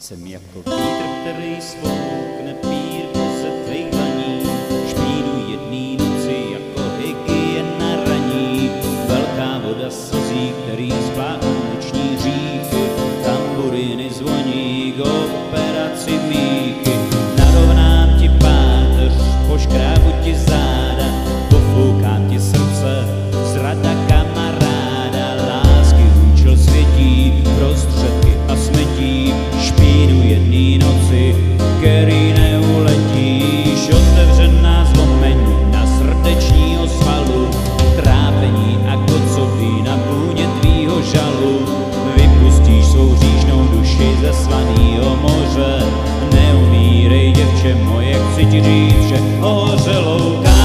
Jsem jako vítr, který svoukne pírku ze tvých dlaní. Špínu jedný noci jako hygiena raní. Velká voda slzí, který spláchnou noční říky. Tamburiny zvoní k operaci míchy. Narovnám ti páteř, poškrábu ti záda. Pofoukám ti srdce, zrada kamaráda. Lásky účel světí, prostředky a smetí. Špínu jedný noci, který neuletíš. Otevřená zlomenina srdečního svalu. Trápení a kocoví na vůně tvýho žalu. Vypustíš svou hříšnou duši ze svanýho moře. Neumírej, děvče moje, chci ti říct, že ohořelou